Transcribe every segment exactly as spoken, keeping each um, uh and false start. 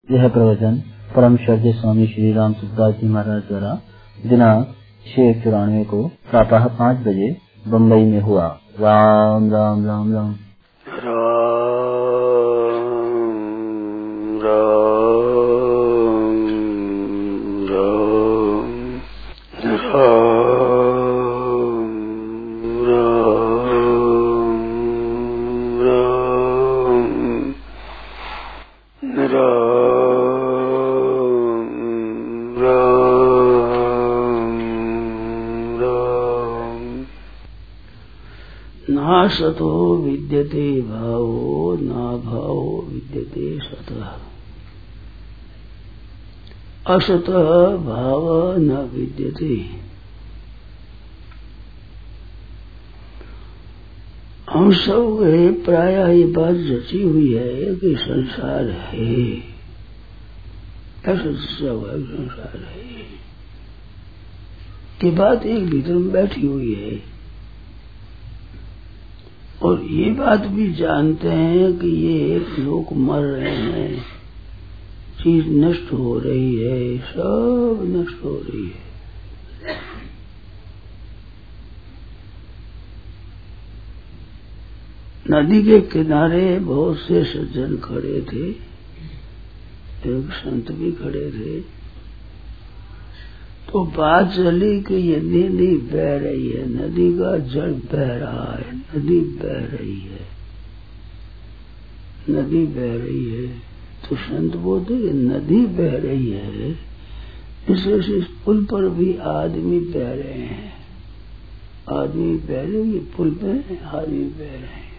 यह प्रवचन परम श्रद्धेय स्वामी श्री राम सुखदास जी महाराज द्वारा दिनांक छह एक चौरानवे को प्रातः पाँच बजे बम्बई में हुआ। राम राम राम राम ना सतो विद्यते भावो ना भावो विद्यते सतः, असतः भाव न विद्यते। हम सब प्राय ये बात रची हुई है कि संसार है, ऐसा स्वाभाविक संसार है। ये बात एक भीतर में बैठी हुई है और ये बात भी जानते हैं कि ये लोग मर रहे हैं, चीज नष्ट हो रही है, सब नष्ट हो रही है। नदी के किनारे बहुत से सज्जन खड़े थे, एक संत भी खड़े थे। तो बात चली कि ये नदी बह रही है, नदी का जल बह रहा है, नदी बह रही है, नदी बह रही है। तो संत बोलते कि नदी बह रही है, इससे इस पुल पर भी आदमी बह रहे हैं, आदमी बह रहे हैं, पुल पे आदमी बह रहे हैं।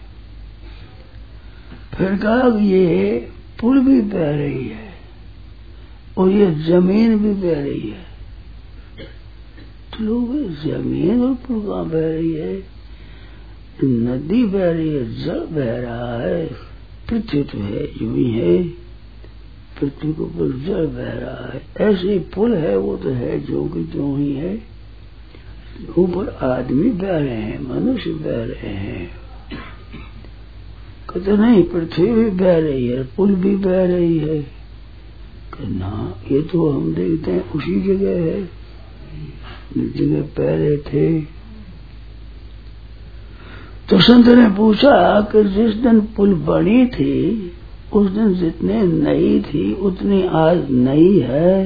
फिर कहा कि ये पुल भी बह रही है और ये जमीन भी बह रही है। लोग जमीन और पुल कहाँ बह रही है? नदी बह रही है, जल बह रहा है, पृथ्वी तो है यूं ही है, पृथ्वी के ऊपर जल बह रहा है। ऐसे ही पुल है, वो तो है जो कि जो ही है। ऊपर आदमी बह रहे हैं, मनुष्य बह रहे हैं। कहते नहीं, पृथ्वी भी बह रही है, पुल भी बह रही है। कहना ये तो हम देखते हैं उसी जगह है जगह पहले थे। तो संत ने पूछा कि जिस दिन पुल बनी थी उस दिन जितने नई थी उतनी आज नई है?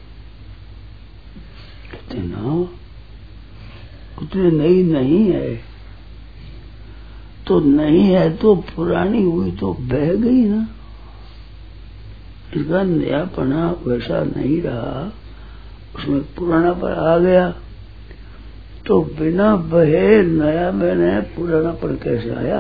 कहते ना, उतनी नई नहीं है। तो नहीं है तो पुरानी हुई तो बह गई ना, इसका नयापना वैसा नहीं रहा, उसमें पुराना पर आ गया। तो बिना बहे नया बने पुराना पर कैसे आया?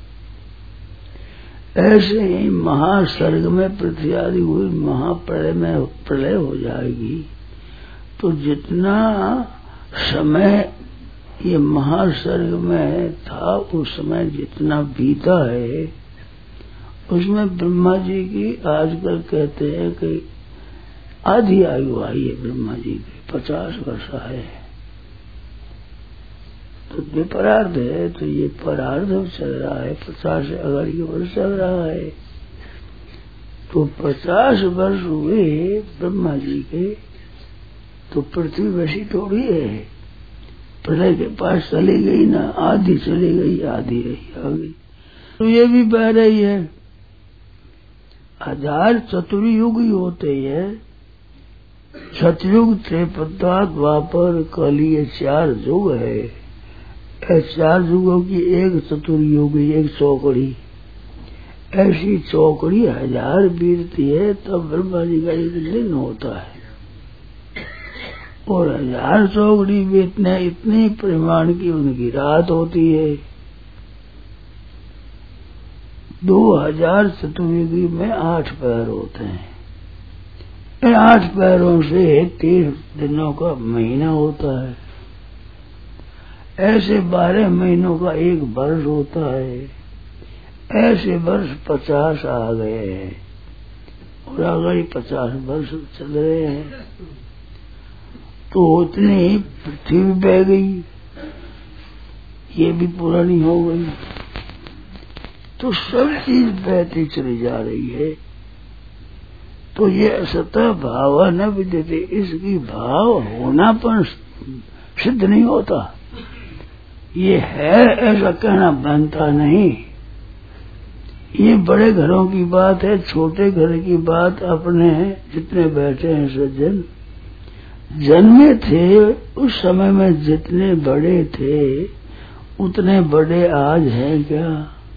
ऐसे ही महासर्ग में पृथ्वी आदि हुई, महाप्रलय में प्रलय हो जाएगी। तो जितना समय ये महासर्ग में था उस समय जितना बीता है उसमें ब्रह्मा जी की आजकल कहते हैं कि आधी आयु आई है ब्रह्मा जी की, पचास वर्ष आए। तो विपरार्ध है, तो ये परार्ध चल रहा है, पचास से अगर ये वर्ष चल रहा है। तो पचास वर्ष हुए ब्रह्मा जी के, तो पृथ्वी वैसी थोड़ी है, प्रलय के पास चली गई ना, आधी चली गई, आधी रही आ गई। तो ये भी बह रही है। हजार चतुर्युग ही होते हैं, सतयुग, त्रेपदा, द्वापर, कली, ये चार युग है। चार युगों की एक चतुर्युग, एक चौकड़ी, ऐसी चौकड़ी हजार बीतती है तब ब्रह्मा जी का एक दिन होता है। और हजार चौकड़ी बीतने इतनी परिमाण की उनकी रात होती है। दो हजार चतुर्युगी में आठ पैर होते हैं। इन आठ पैरों से तीस दिनों का महीना होता है। ऐसे बारह महीनों का एक वर्ष होता है। ऐसे वर्ष पचास आ गए हैं और आगे पचास वर्ष चल रहे हैं। तो उतनी पृथ्वी बह गई, ये भी पुरानी हो गई। तो सब चीज बहती चली जा रही है। तो ये असतः भाव न विद्यते, इसकी भाव होना पर सिद्ध नहीं होता। ये है ऐसा कहना बनता नहीं। ये बड़े घरों की बात है, छोटे घर की बात अपने जितने बैठे हैं सज्जन जन्मे थे उस समय में जितने बड़े थे उतने बड़े आज हैं क्या?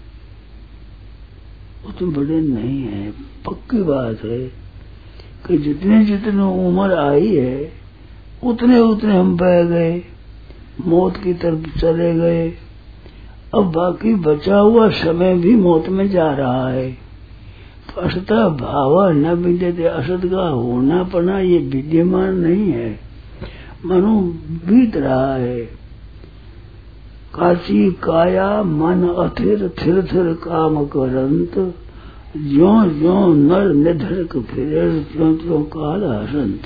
उतने बड़े नहीं है। पक्की बात है कि जितने जितने उम्र आई है उतने उतने हम बह गए, मौत की तरफ चले गए। अब बाकी बचा हुआ समय भी मौत में जा रहा है। तो असतः भाव न विद्यते, असत का होना पना ये विद्यमान नहीं है, मनो बीत रहा है। काची काया मन अथिर थिर थिर काम करंत, ज्यो ज्यो नर निधरक फिरे त्यों त्यों काल हसंत।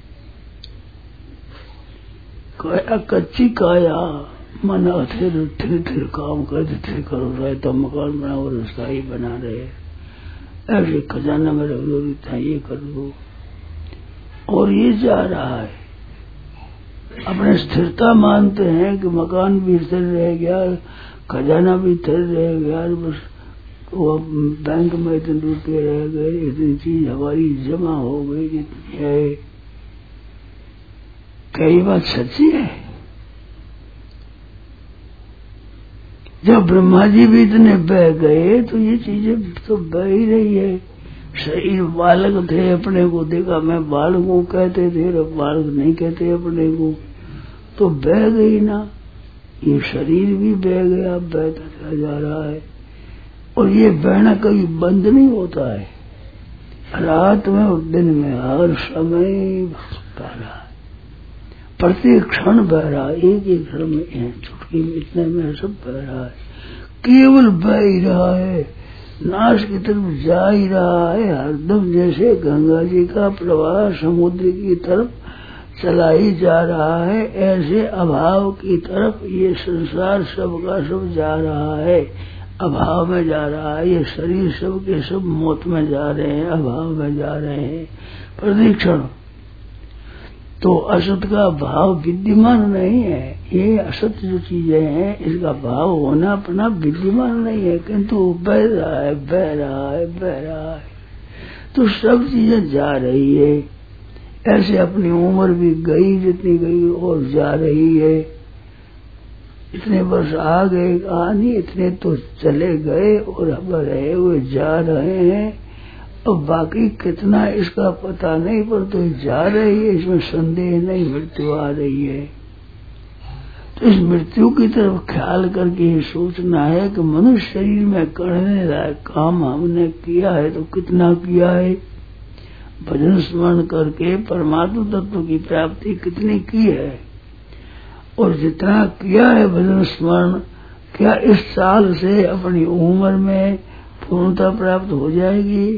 काया कच्ची काया मन अथिर थिर थिर काम करते थे, करो रहे तो मकान बना और रसाई बना रहे, ऐसे खजाना में रख दो, इतना ये कर दो, और ये जा रहा है। अपने स्थिरता मानते हैं कि मकान भी स्थिर रह गया, खजाना भी स्थिर रह गया, बस वो बैंक में इतने रुपये रह गए, इतनी चीज हमारी जमा हो गई जितनी है। कई बात सच्ची है। जब ब्रह्मा जी भी इतने बह गए तो ये चीजें तो बह ही रही है। शरीर बालक थे, अपने को देखा मैं बालक हूँ कहते थे, अब बालक नहीं कहते अपने को, तो बह गई ना। ये शरीर भी बह गया, बहता चला जा रहा है। और ये बहना कभी बंद नहीं होता है, रात में और दिन में हर समय बह रहा है, प्रत्येक क्षण बह रहा है, एक एक क्षण में चुटकी में इतने में सब बह रहा है, केवल बह ही रहा है, नाश की तरफ जा ही रहा है हरदम। जैसे गंगा जी का प्रवाह समुद्र की तरफ चला ही जा रहा है, ऐसे अभाव की तरफ ये संसार सबका सब जा रहा है, अभाव में जा रहा है। ये शरीर सब के सब मौत में जा रहे हैं, अभाव में जा रहे हैं प्रतिक्षण। तो असत का भाव विद्यमान नहीं है। ये असत जो चीजें हैं इसका भाव होना अपना विद्यमान नहीं है, किंतु बह रहा है बह रहा है बह रहा है। तो सब चीजें जा रही है। ऐसे अपनी उम्र भी गई जितनी गई और जा रही है। इतने वर्ष आ गए आ नहीं, इतने तो चले गए और अब रहे हुए जा रहे हैं। अब बाकी कितना इसका पता नहीं, पर तो जा रही है, इसमें संदेह नहीं। मृत्यु आ रही है तो इस मृत्यु की तरफ ख्याल करके ये सोचना है कि मनुष्य शरीर में करने लायक काम हमने किया है तो कितना किया है। भजन स्मरण करके परमात्मा तत्व की प्राप्ति कितनी की है, और जितना किया है भजन स्मरण, क्या इस साल से अपनी उम्र में पूर्णता प्राप्त हो जाएगी?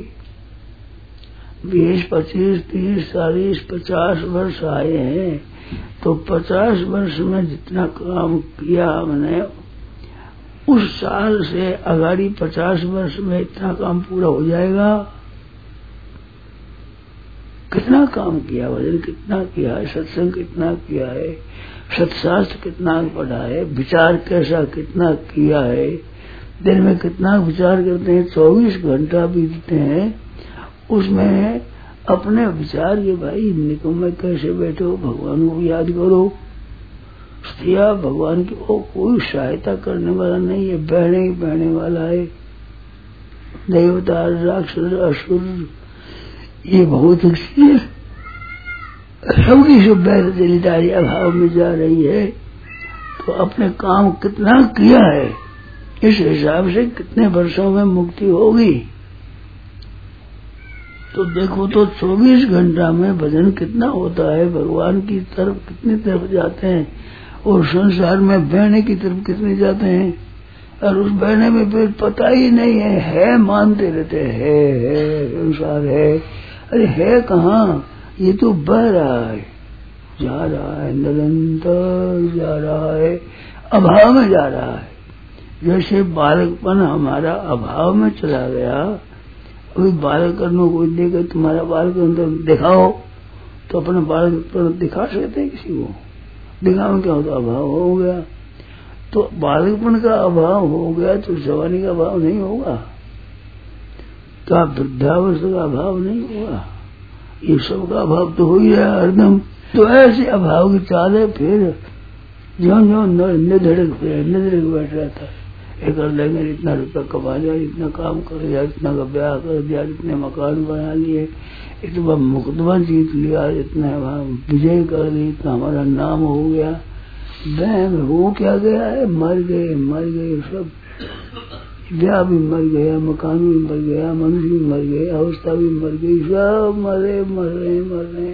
बीस पच्चीस तीस चालीस पचास वर्ष आए हैं, तो पचास वर्ष में जितना काम किया हमने, उस साल से अगाड़ी पचास वर्ष में इतना काम पूरा हो जाएगा। कितना काम किया, भजन कितना किया है, सत्संग कितना किया है, सत्शास्त्र कितना पढ़ा है, विचार कैसा कितना किया है, दिन में कितना विचार करते हैं, चौबीस घंटा बीतते हैं उसमें अपने विचार के भाई निकम्मे कैसे बैठे हो, भगवान को याद करो। स्त्रिया भगवान की ओ कोई सहायता करने वाला नहीं है, बहने ही बहने वाला है। देवता राक्षस असुर ये बहुत अच्छी है, सबकी सब बैठ दिलदारी अभाव में जा रही है। तो अपने काम कितना किया है, इस हिसाब से कितने वर्षों में मुक्ति होगी। तो देखो तो चौबीस घंटा में भजन कितना होता है, भगवान की तरफ कितनी तरफ जाते हैं, और संसार में बहने की तरफ कितने जाते हैं। और उस बहने में फिर पता ही नहीं है, है मानते रहते है, है संसार है, अरे है कहाँ, ये तो बह रहा है, जा रहा है, निरंतर जा रहा है, अभाव में जा रहा है। जैसे बालकपन हमारा अभाव में चला गया, अभी बालकपन कोई देखे तुम्हारा बालकपन तो दिखाओ, तो अपना बालकपन दिखा सकते किसी को? दिखाओ क्या होता? अभाव हो गया। तो बालकपन का अभाव हो गया तो जवानी का अभाव नहीं होगा, क्या वृद्धावस्था का अभाव नहीं होगा? ये सब का अभाव तो हो ही रहा है हरदम। तो ऐसे अभाव की चाल है, फिर जो जो निधड़क फिर निधड़क बैठ रहता है। एक कर लेंगे, इतना रुपया कमा लिया, इतना काम कर लिया, इतना का ब्याह कर दिया, इतने मकान बना लिए, इतना मुकदमा जीत लिया, इतना विजय कर ली, इतना हमारा नाम हो गया। वह वो क्या गया है? मर गए मर गए सब। ब्याह भी मर गया, मकान भी मर गया, मनुष्य भी मर गए, अवस्था भी मर गई, सब मरे मर रहे मर रहे।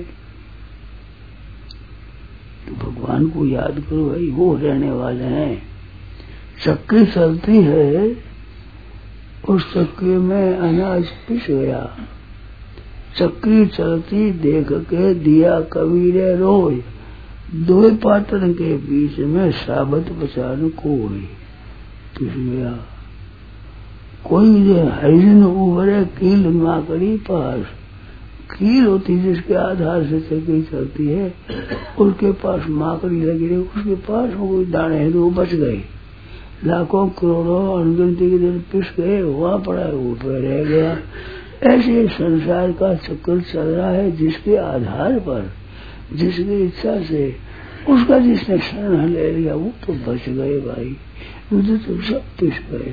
तो भगवान को याद करो भाई, वो रहने वाले हैं। चक्की चलती है, उस चक्की में अनाज पिस गया। चक्की चलती देख के दिया कबीर रोज, दो पाटन के बीच में साबत बचान कोई पिस गया। कोई जो हरिजन उभरे कील माकड़ी पास, कील होती जिसके आधार से चक्की चलती है, उसके पास माकड़ी लगी रही, उसके पास कोई दाने हैं तो वो बच गए। लाखों करोड़ों अनगिनती के दिन पिस गए, वहां पड़ा है वो पे रह गया। ऐसे संसार का चक्कर चल रहा है, जिसके आधार पर जिसकी इच्छा से उसका जिसने शरण ले लिया वो तो बच गए भाई, मुझे तो सब पिस गए।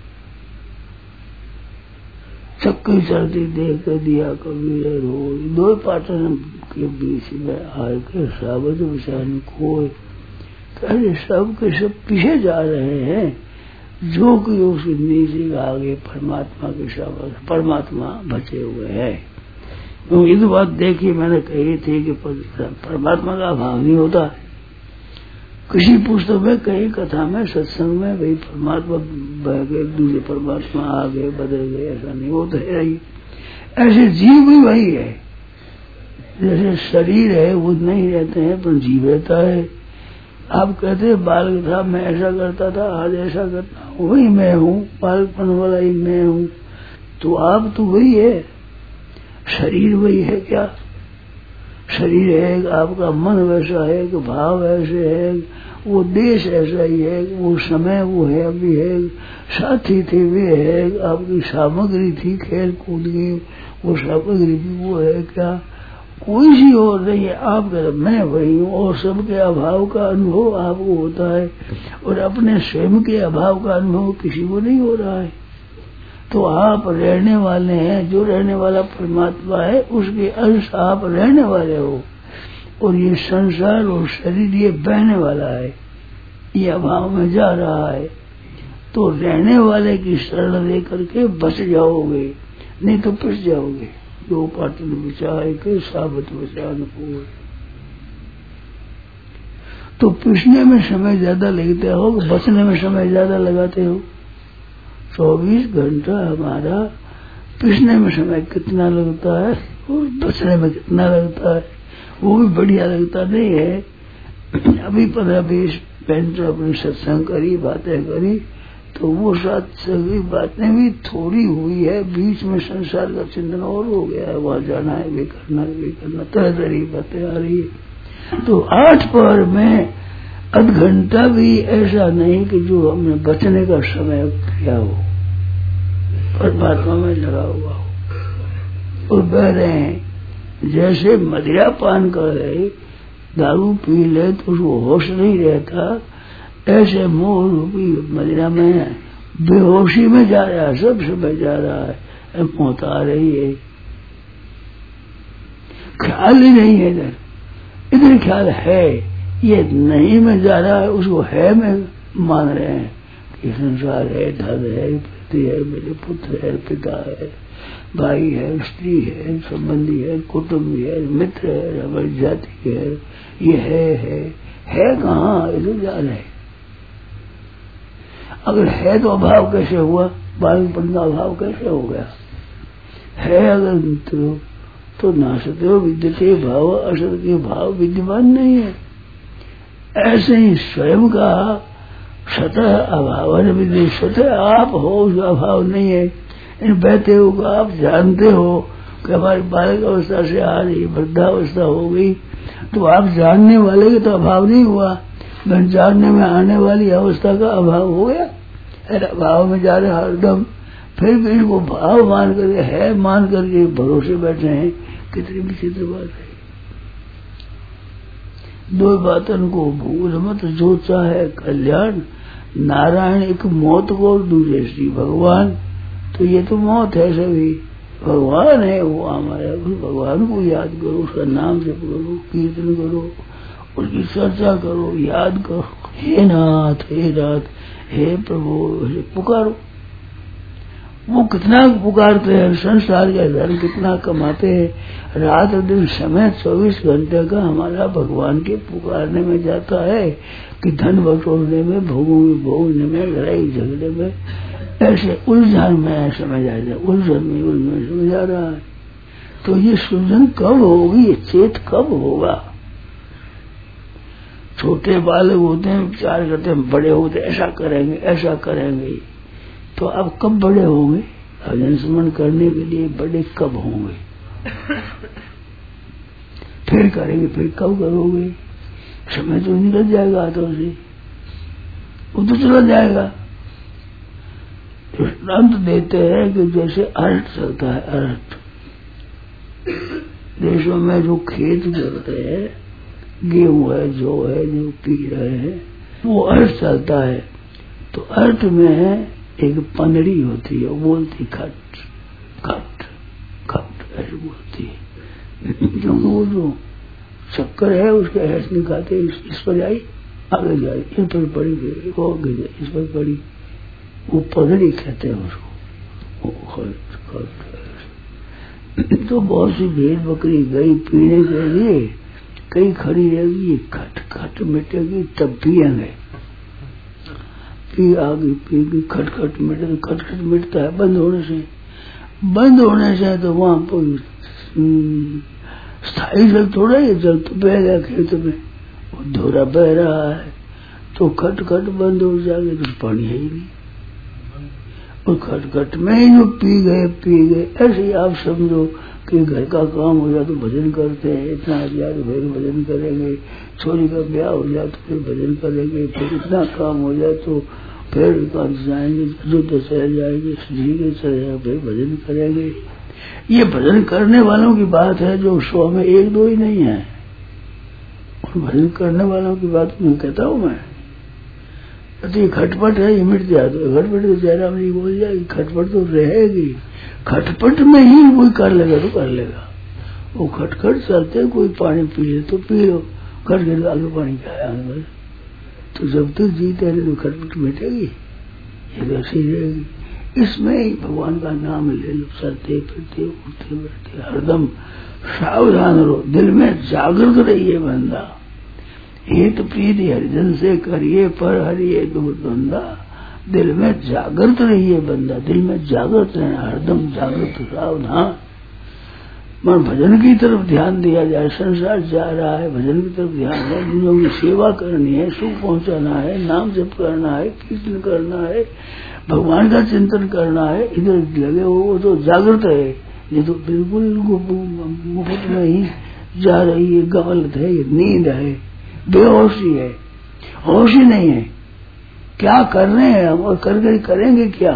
चक्की चलती देख कर दिया कबीर रोज, दो पाटन के बीच में आके साबत बचाने कोई। अरे सब के सब पीछे जा रहे हैं, जो कि उस नीचे आगे परमात्मा के साथ परमात्मा बचे हुए हैं। तो ये तो बात देखी मैंने कही थी कि परमात्मा का अभाव नहीं होता। किसी पुस्तक में कहीं कथा में सत्संग में भाई परमात्मा बह गए, दूसरे परमात्मा आ गए बदल गए, ऐसा नहीं होता है। ही ऐसे जीव भी वही है, जैसे शरीर है वो नहीं रहते हैं पर जीव रहता है। आप कहते हैं बालक था मैं ऐसा करता था, आज ऐसा करता हूँ, वही मैं हूँ, बालकपन वाला ही मैं हूँ। तो आप तो वही है, शरीर वही है क्या? शरीर है, आपका मन वैसा है कि भाव ऐसे है, वो देश ऐसा ही है, वो समय वो है अभी है, साथी थे वे है, आपकी सामग्री थी खेल कूद की वो सामग्री भी वो है क्या? कोई सी और नहीं है। आप कहते मैं वही हूँ, और सबके अभाव का अनुभव आपको होता है, और अपने स्वयं के अभाव का अनुभव किसी को नहीं हो रहा है। तो आप रहने वाले हैं, जो रहने वाला परमात्मा है उसके अंश आप रहने वाले हो, और ये संसार और शरीर ये बहने वाला है, ये अभाव में जा रहा है। तो रहने वाले की शरण लेकर के बच जाओगे, नहीं तो पिस जाओगे। दो पाटन बचाए के साबत बचान को। तो पिसने में समय ज्यादा लगते हो, बचने में समय ज्यादा लगाते हो। चौबीस घंटा हमारा पिसने में समय कितना लगता है और बचने में कितना लगता है, वो भी बढ़िया लगता नहीं है। अभी पंद्रह बीस मिनट अपनी सत्संग करी, बातें करी, तो वो सत्संग बातें भी थोड़ी हुई है, बीच में संसार का चिंतन और हो गया है, वहां जाना है वे करना है वे करना, तरह तरह की बातें आ रही है। तो आठ पहर में आध घंटा भी ऐसा नहीं कि जो हमने बचने का समय किया हो, परमात्मा में लगा हुआ हो और बह रहे हैं। जैसे मदिरा पान कर रहे, दारू पी ले तो उसको होश नहीं रहता, ऐसे मोह रूपी मदिरा में बेहोशी में जा रहा है, सब समय जा रहा है, मौत आ रही है, ख्याल ही नहीं है इधर। इधर ख्याल है, ये नहीं में जा रहा है, उसको है में मान रहे हैं कि संसार है, धन है, पति है, मेरे पुत्र है, पिता है, भाई है, स्त्री है, संबंधी है, कुटुंब है, मित्र है, हमारी जाति है, ये है है है कहाँ? इधर जा रहे हैं। अगर है तो अभाव कैसे हुआ? बालकपन का अभाव कैसे हो गया? है अगर तो, तो नासते हो विद्यते भाव, असत के भाव विद्यमान नहीं है। ऐसे ही स्वयं का स्वतः अभाव विद्य, स्वतः आप हो उसका अभाव नहीं है, इन बहते हुए आप जानते हो कि हमारी बालक अवस्था से आ रही वृद्धावस्था हो गई, तो आप जानने वाले का तो अभाव नहीं हुआ, मैं जानने में आने वाली अवस्था का अभाव हो गया। अरे भाव में जा रहे हरदम, फिर भी इनको भाव मान करके है मान करके भरोसे बैठे हैं। कितनी विचित्र बात है। दो बातन को भूल मत जो चाहे कल्याण, नारायण एक मौत को और दूसरे श्री भगवान। तो ये तो मौत है, सभी भगवान है वो हमारा। भगवान को याद करो, उसका नाम जप करो, कीर्तन करो, उसकी चर्चा करो, याद करो। हे नाथ हे नाथ हे प्रभु पुकारो। वो कितना पुकारते हैं, संसार का धन कितना कमाते हैं, रात दिन समय चौबीस घंटे का हमारा भगवान के पुकारने में जाता है कि धन बटोरने में, भोगों में भोगने में, लड़ाई झगड़े में, ऐसे उलझन में समय जा रहा है, उलझन में उलझन समय जा रहा है। तो ये सुलझन कब होगी, ये चेत कब होगा? छोटे बालक होते हैं, विचार करते हैं, बड़े होते ऐसा करेंगे ऐसा करेंगे। तो अब कब बड़े होंगे? भजन स्मरण करने के लिए बड़े कब होंगे? फिर करेंगे, फिर कब करोगे? समय तो निकल जाएगा हाथों से, वो तो चला जाएगा। दृष्टांत देते हैं कि जैसे अर्थ चलता है, अर्थ देशों में जो खेत चलते हैं, गेहूं है, जो है, जो पी रहे हैं, वो अर्थ चलता है। तो अर्थ में एक पंदड़ी होती है, वो बोलती खट खट खट ऐसे बोलती है, क्योंकि वो जो चक्कर है उसके ऐस निकालते, इस, इस पर आई आगे जाए, इन पर पड़ी, वो आगे जाए, इस पर पड़ी, वो पंदड़ी कहते हैं उसको, वो खट खट। तो बहुत सी भेड़ बकरी गई पीने के लिए, कई खड़ी रहेगी, खट खट मिटेगी तब पिएंगे, पी आगे पी खट खट मिटे, तो खट खट मिटता है बंद होने से। बंद होने से तो वहां पर स्थायी जल थोड़ा ही, जल तो बह गया खेत में, वो धोरा बह रहा है, तो खट खट बंद हो जाएगा तो पानी है ही नहीं, और खट खट में ही जो पी गए पी गए। ऐसे आप समझो कि घर का काम हो जाए तो भजन करते हैं, इतना आ जाए तो फिर भजन करेंगे, छोरी का ब्याह हो जाए तो फिर भजन करेंगे, फिर इतना काम हो जाए तो फिर जाएंगे, अयोध्या चले जाएंगे, श्री के चले जाए, फिर भजन करेंगे। ये भजन करने वालों की बात है, जो सौ में एक दो ही नहीं है। और भजन करने वालों की बात मैं कहता हूँ मैं, तो ये खटपट है, ये मिट जाए तो खटपट तो चेहरा में बोल जाएगी, खटपट तो रहेगी, खटपट में ही कोई कर लेगा तो कर लेगा। वो खटखट चलते, कोई पानी पी ले तो पी लो, खट गए आगे पानी क्या है, तो जब तक जीते रहे तो खटपट मिटेगी, ये तो ऐसी रहेगी। इसमें ही भगवान का नाम ले लो, चलते फिरते उठते बैठते हरदम सावधान रहो, दिल में जागृत रहिए बंदा। हित प्रीति हरिजन से करिए, पर हरिये दूर बंदा, दिल में जागृत रहिए बंदा, दिल में जागृत रहना, हरदम जागृत सावधान। मन भजन की तरफ ध्यान दिया जाए, संसार जा रहा है, भजन की तरफ ध्यान है, दुनिया की सेवा करनी है, सुख पहुंचाना है, नाम जप करना है, कीर्तन करना है, भगवान का चिंतन करना है, इधर लगे हो वो तो जागृत है। ये तो बिल्कुल मुफ्त में ही जा रही है, गलत है, ये नींद है, बेहोशी है, होश ही नहीं है। क्या कर रहे हैं हम और करके करेंगे क्या?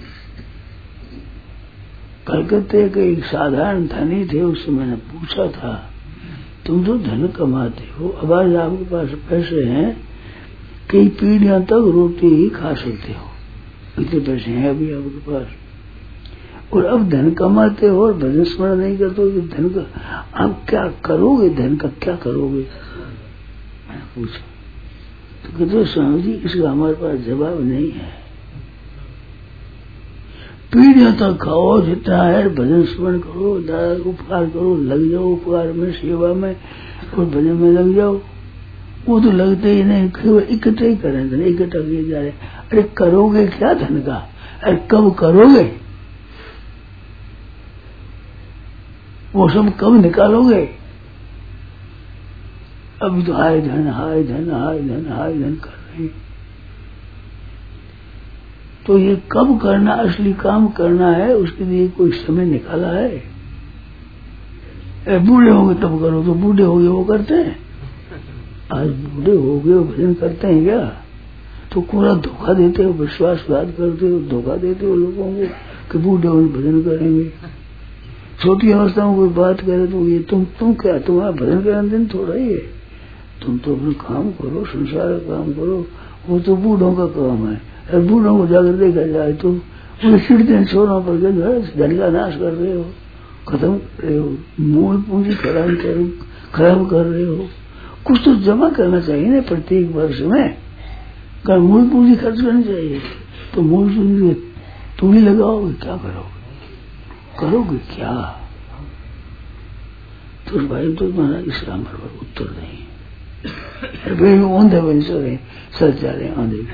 कलकत्ते के एक साधारण धनी थे, उससे मैंने पूछा था, तुम तो धन कमाते हो, अब आज आपके पास पैसे हैं, कई पीढ़ियां तक रोटी ही खा सकते हो, इतने पैसे हैं अभी आपके पास, और अब धन कमाते हो और भजन स्मरण नहीं करते हो, तो धन का आप क्या करोगे? धन का क्या करोगे? मैंने पूछा तो कहते स्वामी जी इसका हमारे पास जवाब नहीं है। पीढ़ियों तक खाओ जितना है, भजन स्मरण करो, दादा उपकार करो, लग जाओ उपकार में, सेवा में और भजन में लग जाओ। वो तो लगते ही नहीं, केवल इकट्ठे ही करें, धन इकट्ठा किए जा रहे। अरे करोगे क्या धन का? अरे कब करोगे? वो सब कब निकालोगे? अभी तो हाय धन हाय धन हाय धन हाय धन कर रहे हैं। तो ये कब करना, असली काम करना है, उसके लिए कोई समय निकाला है? बूढ़े होंगे तब करो, तो बूढ़े हो गए वो करते हैं? आज बूढ़े हो गए भजन करते हैं क्या? तो पूरा धोखा देते हो, विश्वासघात करते हो, धोखा देते हो लोगों को कि बूढ़े होने भजन करेंगे। छोटी अवस्था में कोई बात करे तो ये तुम तुम क्या, तुम्हारा भजन करने दिन थोड़ा ही है, तुम तो अपना काम करो, संसार का काम करो, वो तो बूढ़ों का काम है। और बूढ़ों को जाकर देखा जाए तो वो चिड़ते छोरों पर धन का नाश कर रहे हो, खत्म कर रहे हो, मूल पूंजी खराब कर खराब कर रहे हो। कुछ तो जमा करना चाहिए ना प्रत्येक वर्ष में, कर मूल पूंजी खर्च करनी चाहिए। तो मूल पूंजी तूड़ी लगाओगे, क्या करोगे? करोगे क्या? तो भाई तो तुम्हारा इस्लाम पर उत्तर नहीं। औंधे बन सके सर जा रहे आंधे,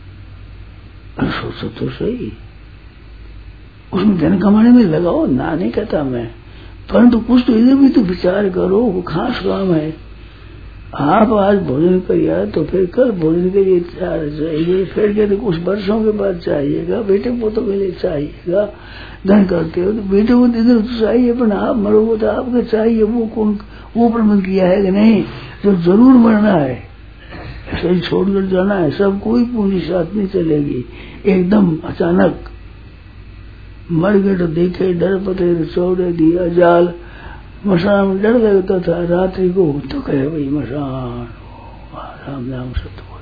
सोचो तो सही, उसमें धन कमाने में लगाओ, ना नहीं कहता मैं, परंतु कुछ तो इधर भी तो विचार करो, वो खास काम है। आप आज भोजन करिए तो फिर कल भोजन के लिए चाहिए, फिर कहते कुछ वर्षों के बाद चाहिएगा, बेटे पोतों के लिए चाहिएगा। धन करते हो तो बेटे को इधर तो चाहिए, पर आप मरोगे तो आपके चाहिए, वो कौन वो प्रबंध किया है कि नहीं? जो जरूर मरना है, ऐसे ही छोड़कर जाना है, सब कोई पूंजी साथ नहीं चलेगी। एकदम अचानक मर गए तो देखे डर पते तो छोड़े दिया जाल, मशान में डर गए तो था रात्रि को तो कहे भाई मशान राम नाम सत्य बोल।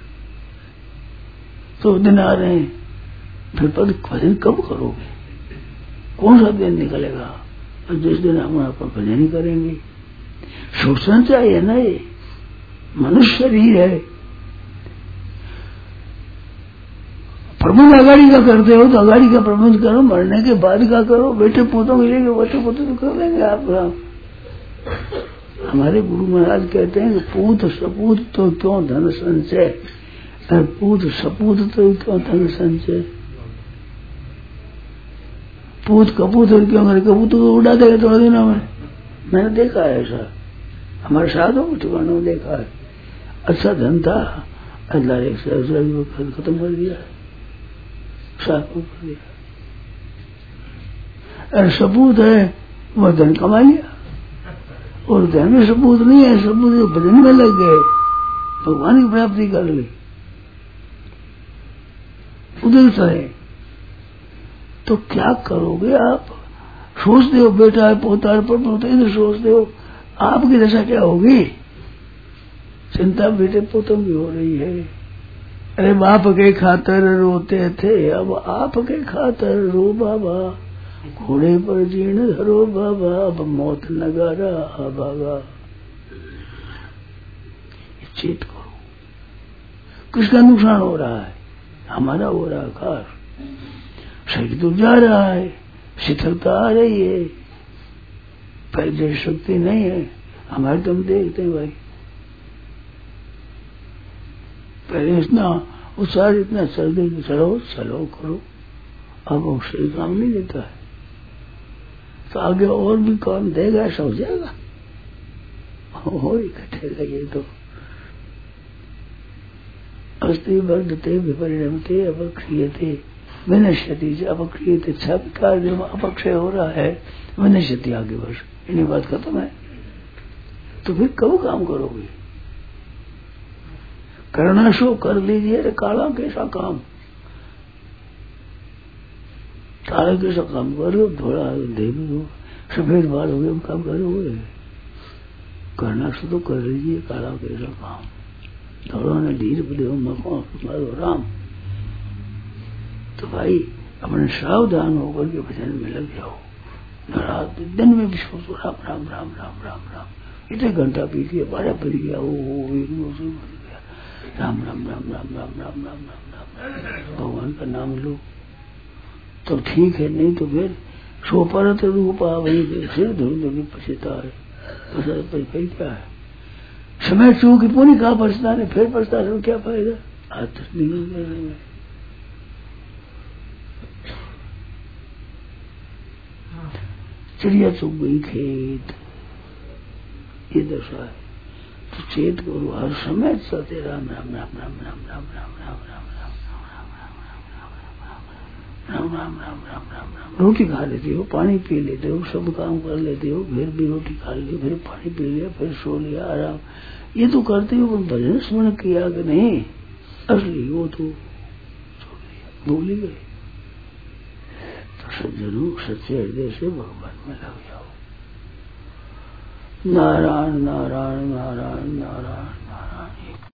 तो दिन आ रहे हैं, फिर पद भजन कब करोगे? कौन सा दिन निकलेगा? और जिस दिन हम अपन भजन ही करेंगे। सोचना चाहिए ना, ये मनुष्य शरीर है। प्रबंध अगाड़ी का करते हो तो अगाड़ी का प्रबंध करो, मरने के बाद का करो। बेटे पोतों के लिए बच्चे पोते तो कर लेंगे आप राम। हमारे गुरु महाराज कहते हैं कि पूत सपूत तो क्यों धन संचय, पूत सपूत तो क्यों धन संचय। पूत कपूत और क्यों करे, कपूत तो उड़ा देगा थोड़ा दिनों में। मैंने देखा है ऐसा, हमारे साधों के ठिकानों में देखा है। अच्छा धन था, अल्लाह एक से खत्म कर दिया, साफ कर दिया। अरे सबूत है, वह धन कमा लिया, और धन में सबूत नहीं है, सबूत भजन में लग गए, भगवान की प्राप्ति कर ली, उधर से। तो क्या करोगे आप? सोचते हो बेटा है पोता है पर पोता इधर सोचते हो, आपकी दशा क्या होगी? चिंता बेटे पोतों की हो रही है। अरे बाप के खातर रोते थे, अब आप के खातर रो बाबा, घोड़े पर जीर्ण धरो बाबा, अब मौत नगारा भागा। चेत करो, किसका नुकसान हो रहा है? हमारा हो रहा है। खास शरीर तो जा रहा है, शिथिलता आ रही है, पहले शक्ति नहीं है हमारे। तुम देखते हैं भाई, पहले इतना उत्साह इतना चल दे, चलो चलो करो, अब वो शरीर काम नहीं देता है, तो आगे और भी काम देगा, ऐसा हो जाएगा, हो ही घटेगा। ये तो अस्ति वर्धते विपरिणमते अपक्षीयते विनश्यति से अपक्षीयते, छह कार्य अपक्षय हो रहा है, विनश्यति आगे वर्ष, इन्हीं बात खत्म है। तो फिर कब काम करोगे? करना शो कर लीजिए। अरे काला कैसा काम, काला कैसा काम करो, थोड़ा देवी हो, सफेद बाल हो गए, काम करोगे? करना शो तो कर लीजिए, काला कैसा काम। थोड़ा ने धीर बदे मारो राम। तो भाई अपने सावधान होकर के भजन में लग जाओ, रात दिन में भी सोचो राम राम राम राम राम राम। इतने घंटा पी लिया, बारह बज गया, वो गया, राम राम राम राम राम राम राम राम राम, भगवान का नाम लो तो ठीक है, नहीं तो फिर सो पर तो रूपा वही सिर धुल धुल पछता है, फिर क्या है? समय चूक पूरी कहा पछताने, फिर पछताने में क्या फायदा? आज तक निकल गए। चिड़िया चुग गई खेत, ये दशा है। तो चेत करो, हर समय चलते राम राम राम राम राम राम राम राम राम राम राम राम राम राम राम राम। राम राम राम राम राम राम। रोटी खा लेते हो, पानी पी लेते हो, सब काम कर लेते हो, फिर भी रोटी खा ली, फिर पानी पी लिया, फिर सो लिया, आराम ये तो करते हो। भजन स्मरण किया कि नहीं? असली वो तो छोड़ दिया, भूल ही गए। तो सज्जनों सच्चे हृदय से भगवान में लग जाओ। नारायण नारायण नारायण नारायण नारायण।